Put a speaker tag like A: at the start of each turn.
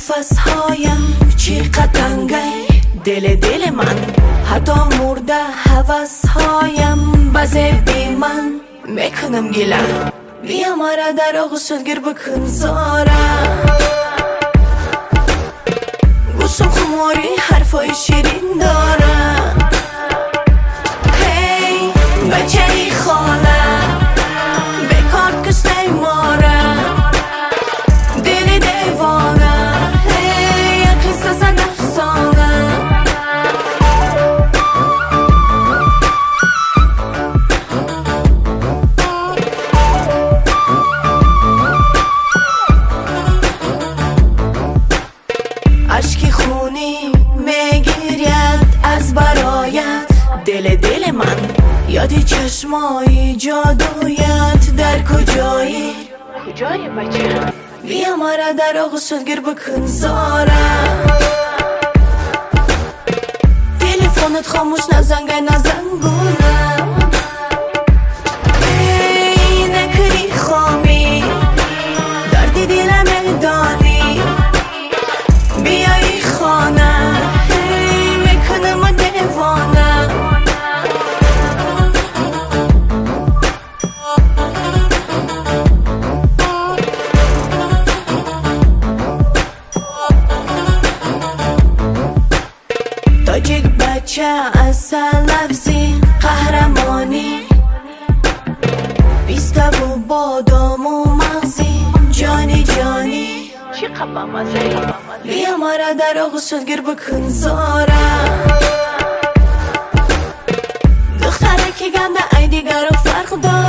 A: نفسهایم چقدر تنگه دل من حتی مرده حوثهایم بزه بی من میکنم گله بیا مرا در آغوشت گیر بکن زاره گوشم خماری حرفای شیرین داره هی بچه ای خاله بکار کشته ماره دل دیوانه هی قصه زد افسانه اشکی خونی میگیرید از برایت دل من یادی چشمای جادویت در کجایی بچه بیا مرا در آغوشت گیر بکن زاره تلفنت خاموش نزنگه نزنگونه ای نکری خامی دردی دلم دانی بیایی خانه هی میکنم دیوانه تاجیک بچه اصل لفظی قهرمانی بیسته و بادام و مغزی جانی چی قبم ازی بیا مرا در آغوشت گیر بکن زاره دختره که گنده ای دیگر رو فرق داره